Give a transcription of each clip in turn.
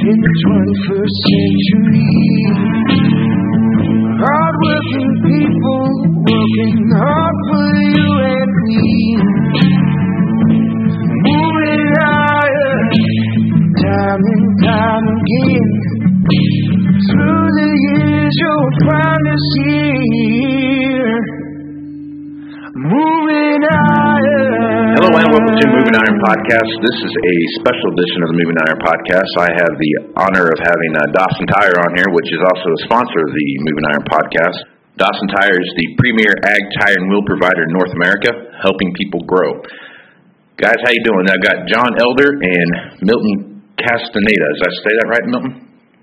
in the 21st century. Hard-working people working hard for you and me. Moving higher, time and time again. Through the years you'll find us here. Moving Iron. Hello and welcome to Moving Iron Podcast. This is a special edition of the Moving Iron Podcast. I have the honor of having Dawson Tire on here, which is also a sponsor of the Moving Iron Podcast. Dawson Tire is the premier ag tire and wheel provider in North America, helping people grow. Guys, how you doing? I've got John Elder and Milton Castaneda. Did I say that right, Milton?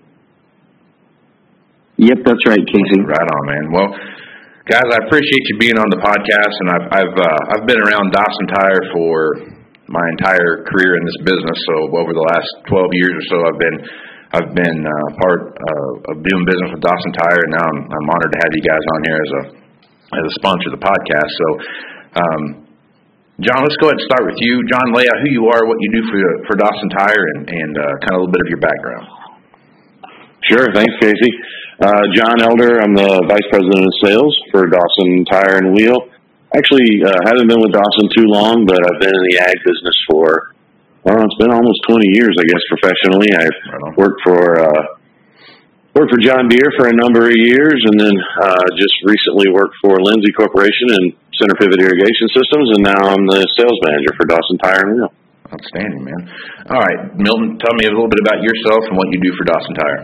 Yep, that's right, Casey. Right on, man. Well, guys, I appreciate you being on the podcast, and I've been around Dawson Tire for my entire career in this business. So over the last 12 years or so, I've been part of doing business with Dawson Tire, and now I'm honored to have you guys on here as a sponsor of the podcast. So, John, let's go ahead and start with you. John, lay out who you are, what you do for Dawson Tire, and kind of a little bit of your background. Sure, thanks, Casey. John Elder, I'm the Vice President of Sales for Dawson Tire and Wheel. Actually, haven't been with Dawson too long, but I've been in the ag business it's been almost 20 years, I guess, professionally. I've worked for John Deere for a number of years, and then just recently worked for Lindsay Corporation and Center Pivot Irrigation Systems, and now I'm the sales manager for Dawson Tire and Wheel. Outstanding, man. All right, Milton, tell me a little bit about yourself and what you do for Dawson Tire.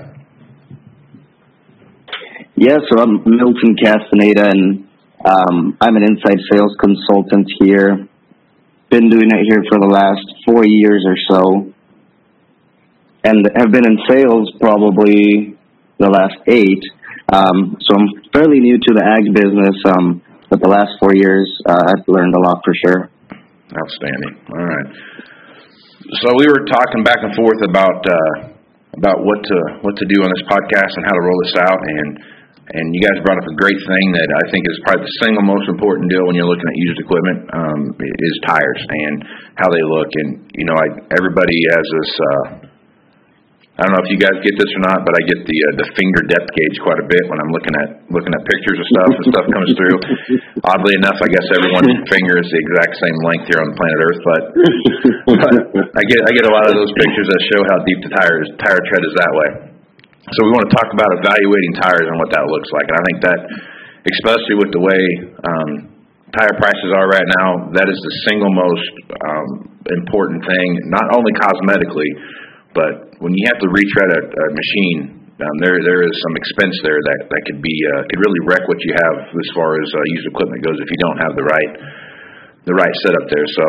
Yeah, so I'm Milton Castaneda, and I'm an inside sales consultant here. Been doing it here for the last 4 years or so, and have been in sales probably the last 8. So I'm fairly new to the ag business, but the last 4 years I've learned a lot for sure. Outstanding. All right. So we were talking back and forth about what to do on this podcast and how to roll this out, and you guys brought up a great thing that I think is probably the single most important deal when you're looking at used equipment is tires and how they look. And everybody has this. I don't know if you guys get this or not, but I get the finger depth gauge quite a bit when I'm looking at pictures of stuff and stuff comes through. Oddly enough, I guess everyone's finger is the exact same length here on planet Earth, but I get a lot of those pictures that show how deep the tire tread is that way. So we want to talk about evaluating tires and what that looks like. And I think that, especially with the way tire prices are right now, that is the single most important thing, not only cosmetically, but when you have to retread a machine, there is some expense there that could really wreck what you have as far as used equipment goes if you don't have the right setup there. So,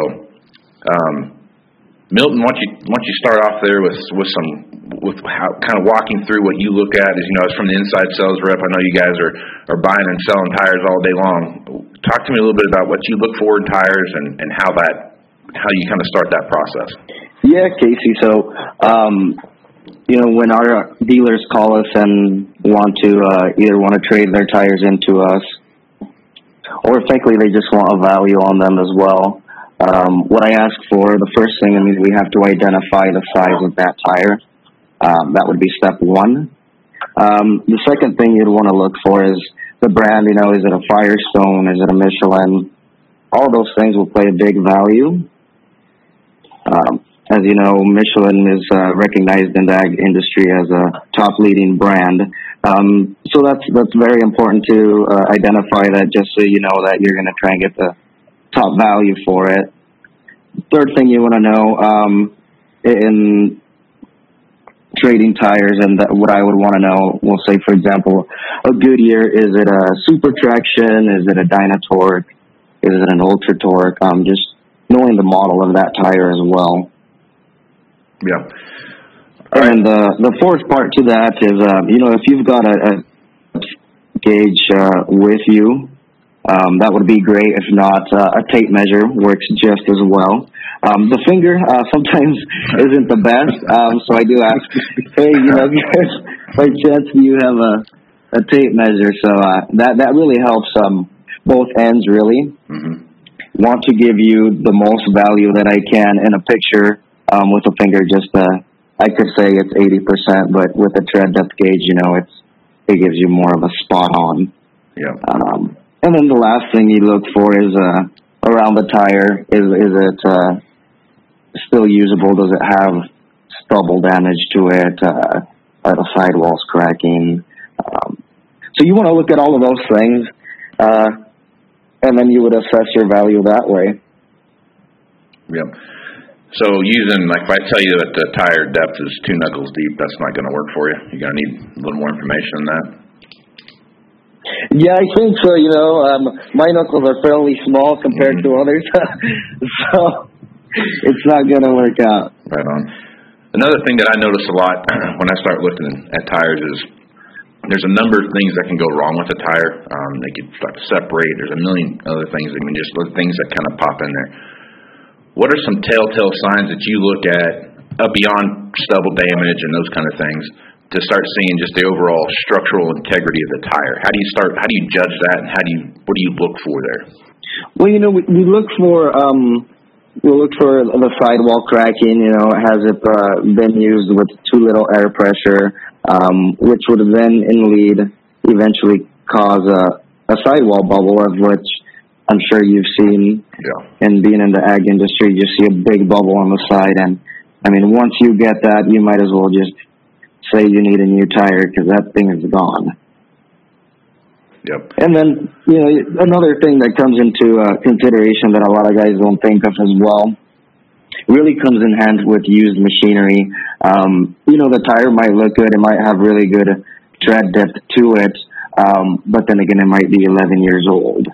Milton, why don't you start off there with how kind of walking through what you look at as from the inside sales rep. I know you guys are buying and selling tires all day long. Talk to me a little bit about what you look for in tires and how you kind of start that process. Yeah, Casey. So, when our dealers call us and want to trade their tires into us, or frankly they just want a value on them as well. What I ask for, the first thing, we have to identify the size of that tire. That would be step one. The second thing you'd want to look for is the brand. Is it a Firestone? Is it a Michelin? All those things will play a big value. As you know, Michelin is recognized in the ag industry as a top leading brand. So that's very important to identify that, just so you know that you're going to try and get the top value for it. Third thing you want to know in trading tires, and what I would want to know, we'll say, for example, a Goodyear, is it a Super Traction? Is it a Dynatorque? Is it an Ultra Torque? Just knowing the model of that tire as well. Yeah. And the fourth part to that is, if you've got a gauge with you, that would be great. If not, a tape measure works just as well. The finger sometimes isn't the best, so I do ask, hey, by chance do you have a tape measure? So that really helps both ends, really. Mm-hmm. Want to give you the most value that I can in a picture with a finger, just I could say it's 80%, but with the tread depth gauge, it gives you more of a spot on. Yeah. And then the last thing you look for is around the tire. Is it still usable? Does it have stubble damage to it? Are the sidewalls cracking? So you want to look at all of those things, and then you would assess your value that way. Yep. So using, like, if I tell you that the tire depth is 2 knuckles deep, that's not going to work for you. You're going to need a little more information on that. Yeah, I think so. My knuckles are fairly small compared to others, so it's not going to work out. Right on. Another thing that I notice a lot when I start looking at tires is there's a number of things that can go wrong with a tire. They could start to separate. There's a million other things. I mean, just things that kind of pop in there. What are some telltale signs that you look at beyond stubble damage and those kind of things to start seeing just the overall structural integrity of the tire? How do you judge that, and what do you look for there? Well, we look for the sidewall cracking. Has it been used with too little air pressure, which would then eventually cause a sidewall bubble, of which I'm sure you've seen. Yeah. And being in the ag industry, you see a big bubble on the side, and I mean, once you get that, you might as well just say you need a new tire because that thing is gone. Yep. And then, another thing that comes into consideration that a lot of guys don't think of as well really comes in hand with used machinery. The tire might look good. It might have really good tread depth to it, but then again, it might be 11 years old.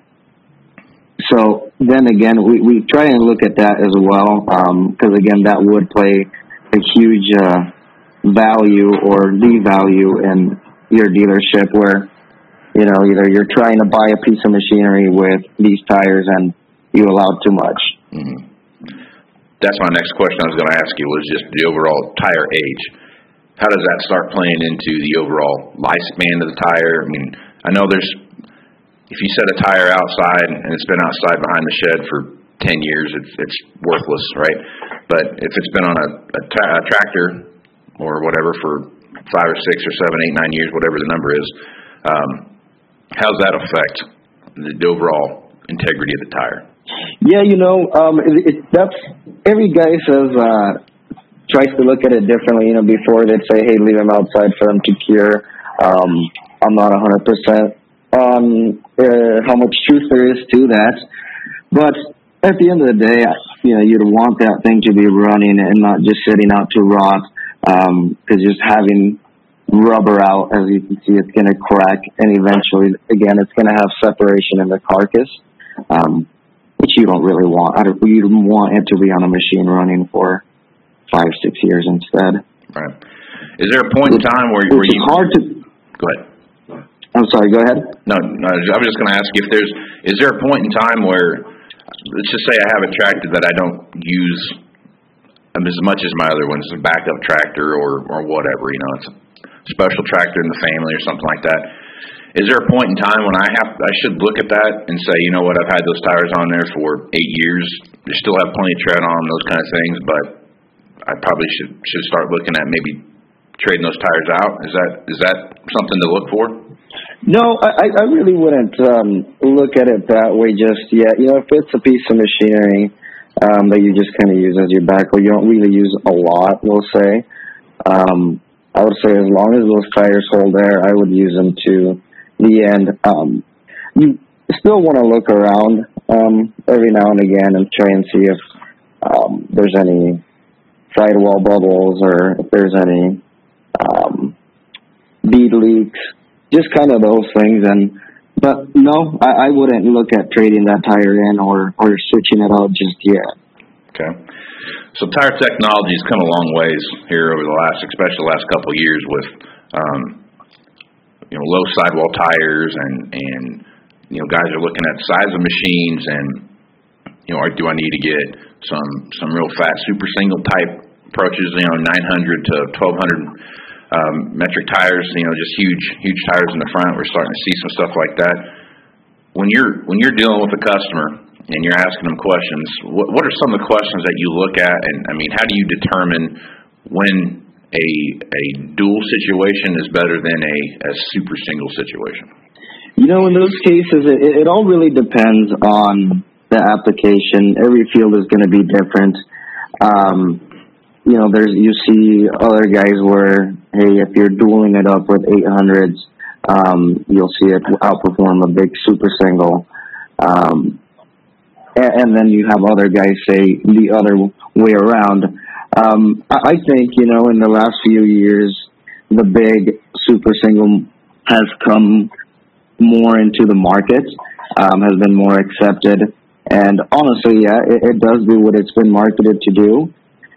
So then again, we try and look at that as well, because again, that would play a huge value or devalue in your dealership, where either you're trying to buy a piece of machinery with these tires and you allowed too much. Mm-hmm. That's my next question I was going to ask you, was just the overall tire age. How does that start playing into the overall lifespan of the tire? I mean, I know if you set a tire outside and it's been outside behind the shed for 10 years, it's worthless, right? But if it's been on a tractor or whatever for 5 or 6 or 7, 8, 9 years, whatever the number is, how does that affect the overall integrity of the tire? Yeah, that's every guy tries to look at it differently. Before they'd say, "Hey, leave them outside for them to cure." I'm not 100% on how much truth there is to that, but at the end of the day, you'd want that thing to be running and not just sitting out to rot. Because just having rubber out, as you can see, it's going to crack, and eventually, again, it's going to have separation in the carcass, which you don't really want. You want it to be on a machine running for 5, 6 years instead. Right. Is there a point in time where you... It's hard to... Go ahead. I'm sorry, go ahead. No, I was just going to ask if is there a point in time where, let's just say I have a tractor that I don't use as much as my other ones, a backup tractor or whatever, it's a special tractor in the family or something like that. Is there a point in time when I should look at that and say, you know what, I've had those tires on there for 8 years, they still have plenty of tread on them, those kind of things, but I probably should start looking at maybe trading those tires out? Is that something to look for? No, I really wouldn't look at it that way just yet. If it's a piece of machinery that you just kind of use as your backhoe, you don't really use a lot, we'll say. I would say as long as those tires hold air, I would use them to the end. You still want to look around every now and again and try and see if there's any sidewall bubbles or if there's any bead leaks, just kind of those things. But no, I wouldn't look at trading that tire in or switching it out just yet. Okay. So tire technology has come a long ways here over especially the last couple of years with, low sidewall tires and guys are looking at size of machines and, do I need to get some real fat super single type approaches, 900 to 1200 metric tires, just huge tires in the front. We're starting to see some stuff like that. When you're dealing with a customer and you're asking them questions, what are some of the questions that you look at? And I mean, how do you determine when a dual situation is better than a super single situation? You know, in those cases, it all really depends on the application. Every field is going to be different. You know, you see other guys where, hey, if you're dueling it up with 800s, you'll see it outperform a big super single. And then you have other guys say the other way around. I think, you know, in the last few years, the big super single has come more into the market, has been more accepted. And honestly, yeah, it does do what it's been marketed to do.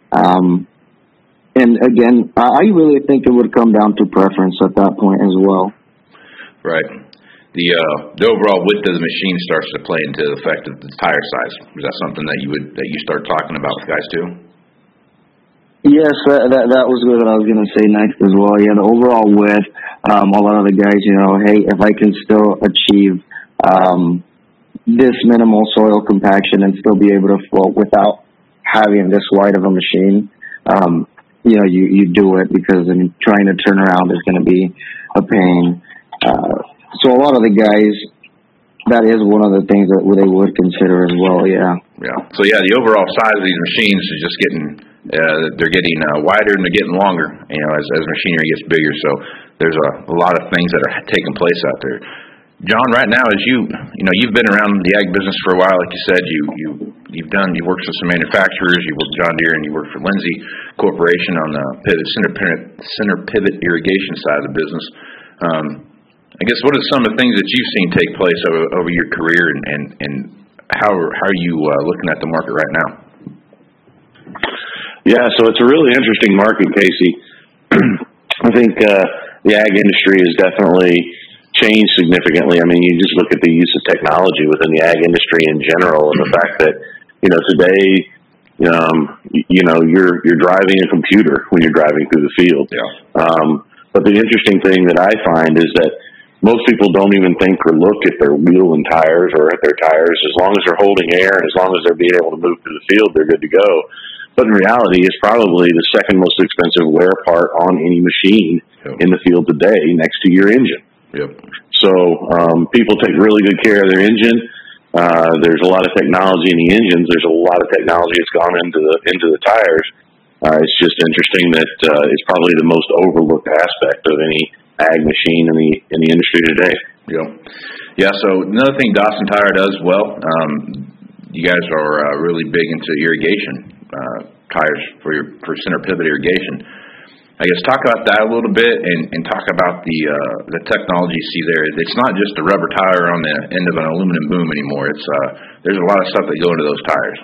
And again, I really think it would come down to preference at that point as well. Right. The overall width of the machine starts to play into the effect of the tire size. Is that something that you start talking about with guys too? Yes, that was what I was going to say next as well. Yeah, the overall width. A lot of the guys, you know, hey, if I can still achieve this minimal soil compaction and still be able to float without having this wide of a machine, you know, you do it, because I mean, trying to turn around is going to be a pain. So a lot of the guys, that is one of the things that they would consider as well. Yeah. Yeah. So yeah, the overall size of these machines is just getting. They're getting wider and they're getting longer, you know, as machinery gets bigger. So there's a lot of things that are taking place out there. John, right now, as you know, you've been around the ag business for a while, like you said. You've worked for some manufacturers. You worked for John Deere and you worked for Lindsay Corporation on the center pivot irrigation side of the business. I guess, what are some of the things that you've seen take place over your career, and how are you looking at the market right now? Yeah, so it's a really interesting market, Casey. I think the ag industry has definitely changed significantly. I mean, you just look at the use of technology within the ag industry in general, and the fact that, you know, today, you know, you're driving a computer when you're driving through the field. Yeah. But the interesting thing that I find is that most people don't even think or look at their wheel and tires, or at their tires. As long as they're holding air and as long as they're being able to move through the field, they're good to go. But in reality, it's probably the second most expensive wear part on any machine in the field today, next to your engine. Yep. So people take really good care of their engine. There's a lot of technology in the engines. There's a lot of technology that's gone into the tires. It's just interesting that it's probably the most overlooked aspect of any ag machine in the industry today. Yeah. So another thing Dawson Tire does well, you guys are really big into irrigation. Tires for center pivot irrigation. I guess talk about that a little bit, and talk about the technology you see there. It's not just a rubber tire on the end of an aluminum boom anymore. It's there's a lot of stuff that go into those tires.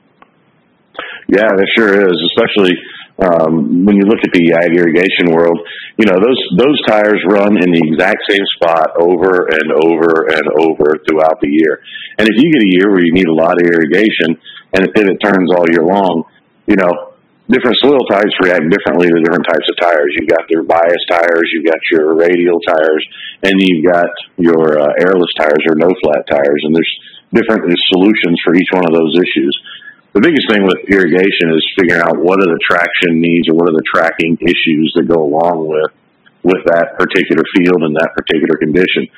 Yeah, there sure is, especially when you look at the ag irrigation world. You know, those tires run in the exact same spot over and over and over throughout the year. And if you get a year where you need a lot of irrigation and the pivot turns all year long, you know, different soil types react differently to different types of tires. You've got your bias tires, you've got your radial tires, and you've got your airless tires or no flat tires, and there's different solutions for each one of those issues. The biggest thing with irrigation is figuring out what are the traction needs or what are the tracking issues that go along with that particular field and that particular condition.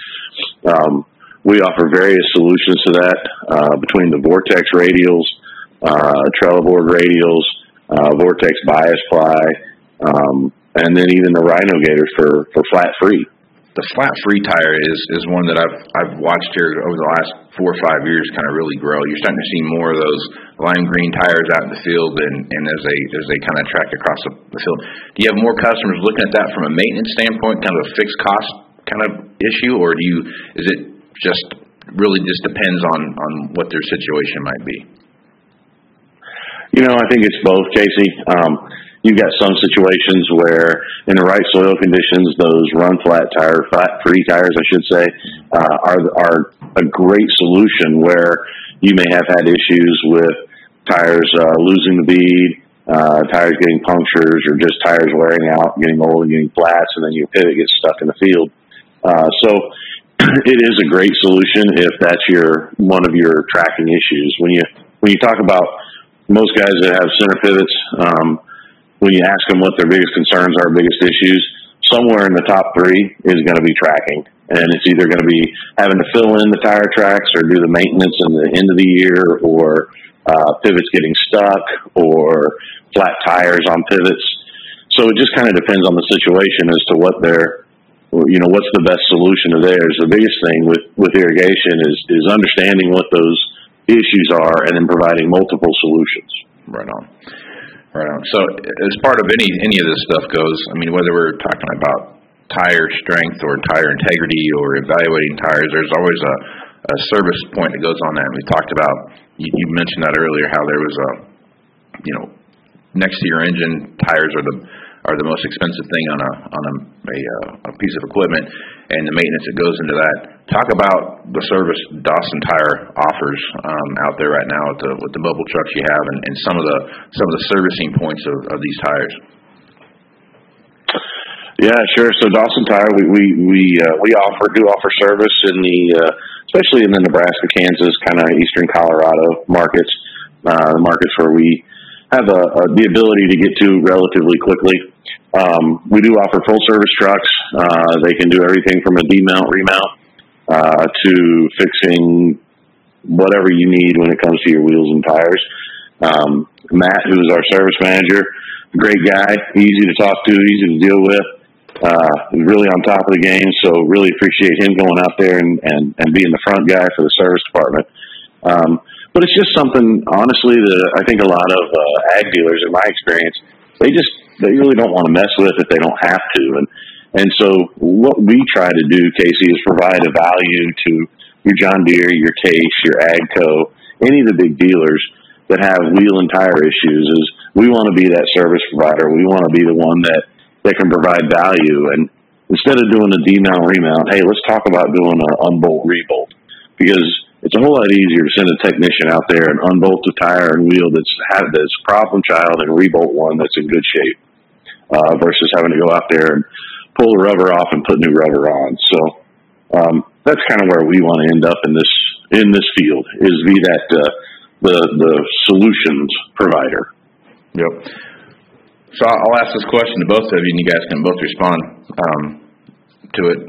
We offer various solutions to that between the Vortex radials, Trelleborg radials, Vortex bias ply, and then even the Rhino Gator for flat free. The flat free tire is one that I've watched here over the last 4 or 5 years kind of really grow. You're starting to see more of those lime green tires out in the field, and as they kind of track across the field. Do you have more customers looking at that from a maintenance standpoint, kind of a fixed cost kind of issue, or is it just really just depends on what their situation might be? You know, I think it's both, Casey. You've got some situations where, in the right soil conditions, those flat free tires, I should say, are a great solution, where you may have had issues with tires losing the bead, tires getting punctures, or just tires wearing out, getting old and getting flats, and then your pivot gets stuck in the field. So it is a great solution if that's one of your tracking issues. When you talk about most guys that have center pivots, when you ask them what their biggest concerns are, biggest issues, somewhere in the top 3 is going to be tracking. And it's either going to be having to fill in the tire tracks or do the maintenance in the end of the year, or pivots getting stuck, or flat tires on pivots. So it just kind of depends on the situation as to what what's the best solution to theirs. The biggest thing with irrigation is understanding what those issues are and then providing multiple solutions. Right on. So as part of any of this stuff goes, I mean, whether we're talking about tire strength or tire integrity or evaluating tires, there's always a service point that goes on that. We talked about, you mentioned that earlier, how there was next to your engine, tires are the most expensive thing on a piece of equipment, and the maintenance that goes into that. Talk about the service Dawson Tire offers out there right now with the mobile trucks you have, and some of the servicing points of these tires. Yeah, sure. So Dawson Tire, we offer service in especially in the Nebraska, Kansas, kind of eastern Colorado markets, the markets where we have the ability to get to relatively quickly. We do offer full service trucks. They can do everything from a demount, remount, to fixing whatever you need when it comes to your wheels and tires. Matt, who's our service manager, great guy, easy to talk to, easy to deal with. He's really on top of the game, so really appreciate him going out there and being the front guy for the service department. But it's just something, honestly, that I think a lot of ag dealers, in my experience, they really don't want to mess with if they don't have to. And so what we try to do, Casey, is provide a value to your John Deere, your Case, your AGCO, any of the big dealers that have wheel and tire issues. Is we want to be that service provider. We want to be the one that can provide value. And instead of doing a demount, remount, hey, let's talk about doing an unbolt, rebolt, because it's a whole lot easier to send a technician out there and unbolt a tire and wheel that's problem child and rebolt one that's in good shape, versus having to go out there and pull the rubber off and put new rubber on. So that's kind of where we want to end up in this field, is be that the solutions provider. Yep. So I'll ask this question to both of you, and you guys can both respond to it.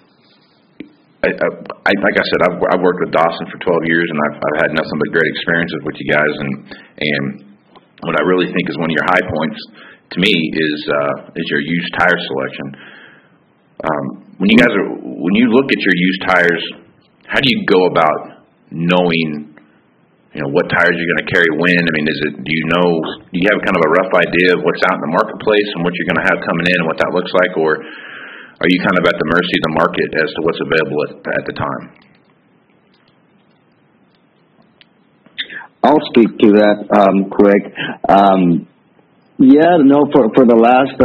Like I said, I've worked with Dawson for 12 years, and I've had nothing but great experiences with you guys. And what I really think is one of your high points to me is your used tire selection. When you look at your used tires, how do you go about knowing, what tires you're going to carry when? I mean, do you have kind of a rough idea of what's out in the marketplace and what you're going to have coming in and what that looks like, or are you kind of at the mercy of the market as to what's available at the time? I'll speak to that quick. For the last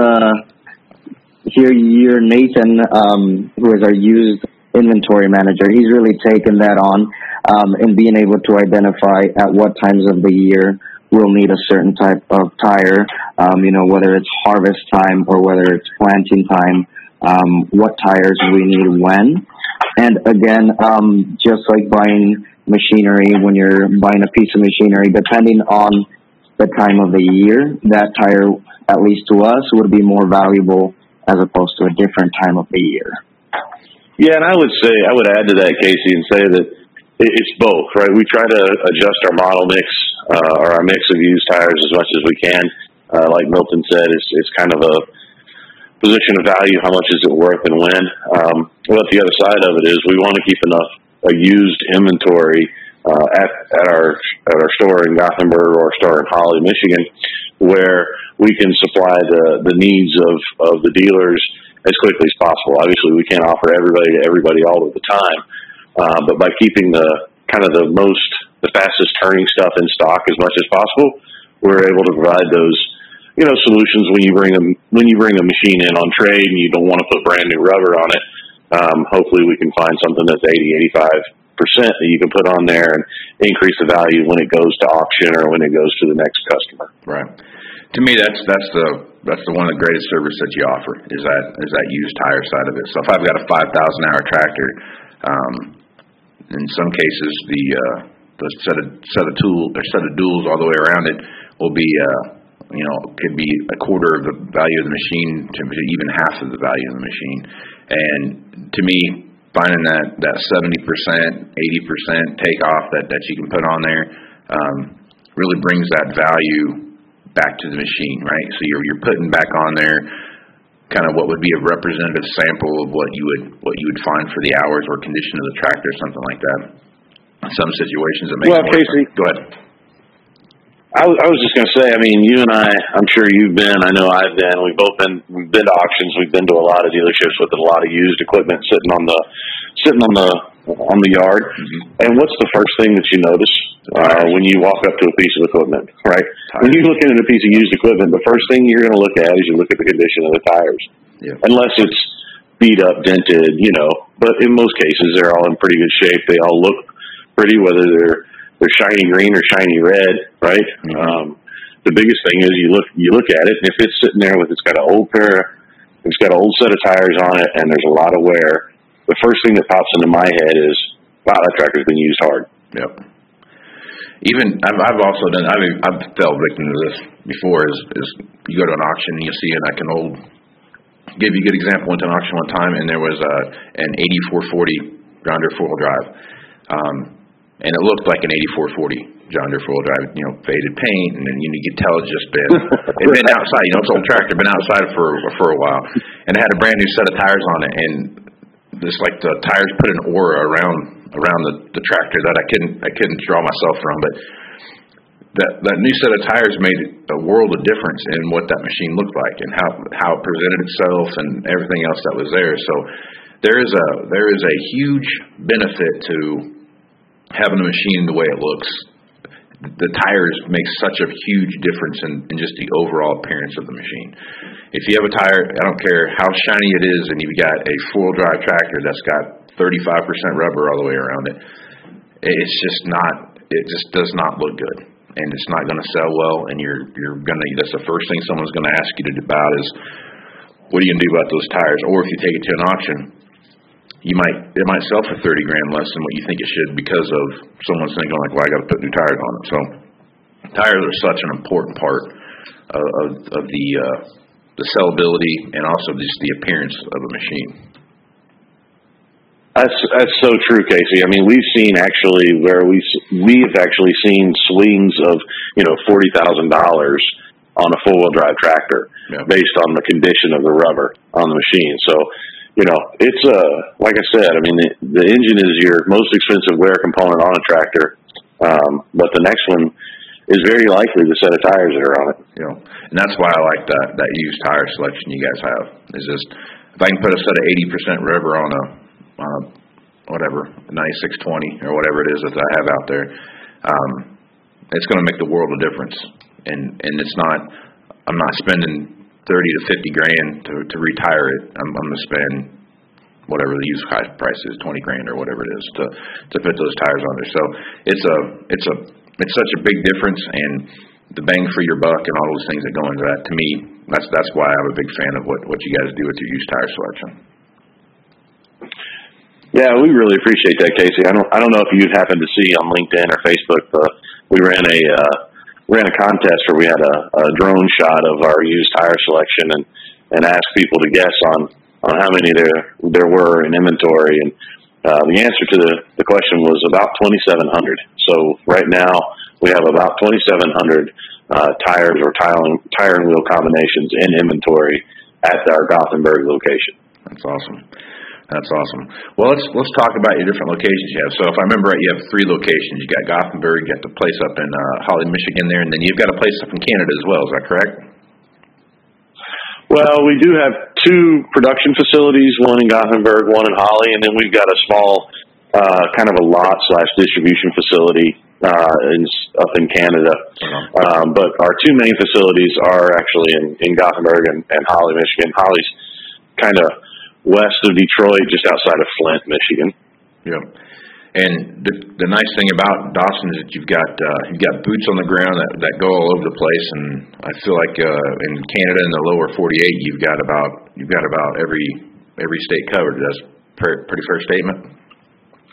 year, Nathan, who is our used inventory manager, he's really taken that on and being able to identify at what times of the year we'll need a certain type of tire, whether it's harvest time or whether it's planting time, what tires we need when. And again, just like buying machinery, when you're buying a piece of machinery, depending on the time of the year, that tire, at least to us, would be more valuable as opposed to a different time of the year. Yeah, and I would add to that, Casey, and say that it's both, right? We try to adjust our model mix, or our mix of used tires as much as we can. Like Milton said, it's kind of a position of value, how much is it worth and when. But the other side of it is we want to keep a used inventory at our store in Gothenburg or our store in Holly, Michigan, where we can supply the needs of the dealers as quickly as possible. Obviously, we can't offer everybody to everybody all of the time, but by keeping the fastest turning stuff in stock as much as possible, we're able to provide those solutions when you bring a machine in on trade and you don't want to put brand new rubber on it. Hopefully, we can find something that's 80-85% that you can put on there and increase the value when it goes to auction or when it goes to the next customer. Right. To me, that's the one of the greatest service that you offer is that used tire side of it. So if I've got a 5,000-hour tractor, in some cases the set of duals all the way around it will be could be a quarter of the value of the machine to even half of the value of the machine. And to me, finding that 70%, 80% takeoff that you can put on there really brings that value back to the machine, right? So you're putting back on there kind of what would be a representative sample of what you would find for the hours or condition of the tractor, something like that. In some situations, it makes more Casey, sense. Go ahead. I was just going to say, I mean, you and I'm sure you've been, I know I've been, we've been to auctions, we've been to a lot of dealerships with a lot of used equipment sitting on the yard. Mm-hmm. And what's the first thing that you notice when you walk up to a piece of equipment, right? When you look at a piece of used equipment, the first thing you're going to look at is you look at the condition of the tires. Yeah. Unless it's beat up, dented, but in most cases they're all in pretty good shape. They all look pretty, whether they're shiny green or shiny red, right? Mm-hmm. The biggest thing is you look at it, and if it's sitting there it's got an old set of tires on it, and there's a lot of wear, the first thing that pops into my head is, wow, that tractor's been used hard. Yep. Even I've also done. I've fell victim to this before. Is you go to an auction and you see like an old. Give you a good example. Went to an auction one time and there was an 8440 John Deere 4-wheel drive, and it looked like an 8440 John Deere 4-wheel drive. Faded paint, and then you could tell it's just been outside. It's an old tractor, been outside for a while, and it had a brand new set of tires on it, and this like the tires put an aura around the tractor that I couldn't draw myself from, but that new set of tires made a world of difference in what that machine looked like and how it presented itself and everything else that was there. So there is a huge benefit to having a machine the way it looks. The tires make such a huge difference in just the overall appearance of the machine. If you have a tire, I don't care how shiny it is, and you've got a full drive tractor that's got 35% rubber all the way around it, it just does not look good, and it's not going to sell well. And that's the first thing someone's going to ask you to do about is, what are you going to do about those tires? Or if you take it to an auction, it might sell for $30,000 less than what you think it should because of someone's thinking like, well, I got to put new tires on it. So tires are such an important part of the sellability and also just the appearance of a machine. That's so true, Casey. I mean, we've seen actually where we've actually seen swings of $40,000 on a 4-wheel drive tractor based on the condition of the rubber on the machine. So, it's like I said. I mean, the engine is your most expensive wear component on a tractor, but the next one is very likely the set of tires that are on it. And that's why I like that used tire selection you guys have. Is just if I can put a set of 80% rubber on a whatever 9620 or whatever it is that I have out there, it's going to make the world of difference. And it's not. I'm not spending $30,000 to $50,000 to retire it. I'm going to spend whatever the used price is, $20,000 or whatever it is to put those tires on there. So it's such a big difference, and the bang for your buck and all those things that go into that. To me, that's why I'm a big fan of what you guys do with your used tire selection. Yeah, we really appreciate that, Casey. I don't know if you happened to see on LinkedIn or Facebook, we ran a contest where we had a drone shot of our used tire selection and asked people to guess on how many there were in inventory. And the answer to the question was about 2,700. So right now we have about 2,700 tires or tire and wheel combinations in inventory at our Gothenburg location. That's awesome. Well, let's talk about your different locations you have. So if I remember right, you have 3 locations. You got Gothenburg, you got the place up in Holly, Michigan there, and then you've got a place up in Canada as well. Is that correct? Well, we do have 2 production facilities, one in Gothenburg, one in Holly, and then we've got a small kind of a lot/distribution facility up in Canada. But our 2 main facilities are actually in Gothenburg and Holly, Michigan. Holly's kind of west of Detroit, just outside of Flint, Michigan. Yeah. And the nice thing about Dawson is that you've got boots on the ground that go all over the place, and I feel like in Canada in the lower 48 you've got about every state covered. That's pretty fair statement.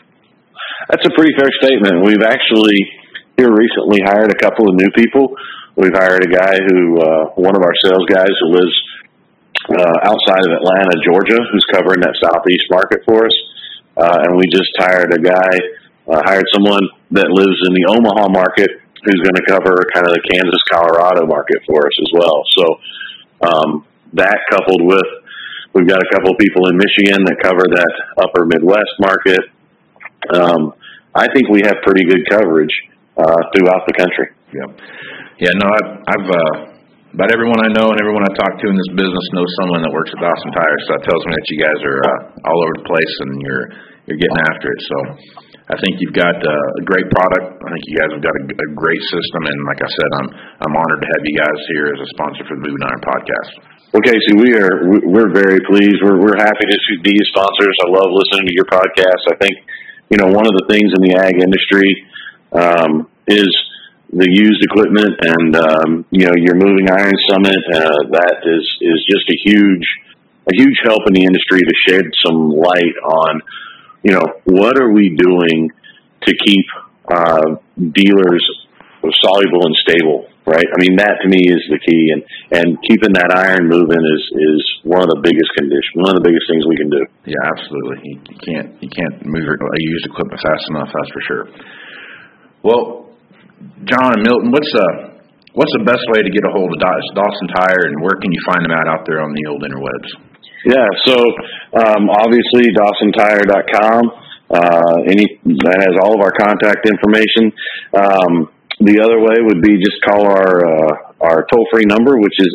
That's a pretty fair statement. We've actually here recently hired a couple of new people we've hired a guy who, one of our sales guys who lives outside of Atlanta, Georgia, who's covering that Southeast market for us. And we just hired someone that lives in the Omaha market who's going to cover kind of the Kansas, Colorado market for us as well. So that coupled with, we've got a couple of people in Michigan that cover that upper Midwest market. I think we have pretty good coverage throughout the country. Yep. Yeah, no, I've about everyone I know and everyone I talk to in this business knows someone that works at Dawson Tire, so that tells me that you guys are all over the place and you're getting after it. So I think you've got a great product. I think you guys have got a great system, and like I said, I'm honored to have you guys here as a sponsor for the Moving Iron Podcast. Well, Casey, we're very pleased. We're happy to be sponsors. I love listening to your podcast. I think, one of the things in the ag industry is the used equipment, and your Moving Iron Summit. That is just a huge help in the industry to shed some light on, what are we doing to keep dealers soluble and stable, right? I mean, that to me is the key, and keeping that iron moving is one of the biggest things we can do. Yeah, absolutely. You can't move used equipment fast enough. That's for sure. Well, John and Milton, what's the best way to get a hold of Dawson Tire, and where can you find them out there on the old interwebs? Yeah, so obviously DawsonTire.com. That has all of our contact information. The other way would be just call our toll-free number, which is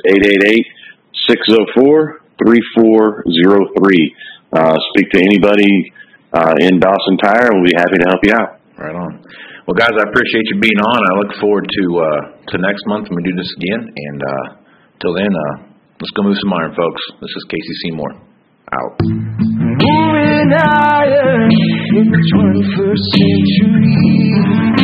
888-604-3403. Speak to anybody in Dawson Tire, and we'll be happy to help you out. Right on. Well, guys, I appreciate you being on. I look forward to next month when we do this again. And till then, let's go move some iron, folks. This is Casey Seymour. Out. Moving iron in the 21st century.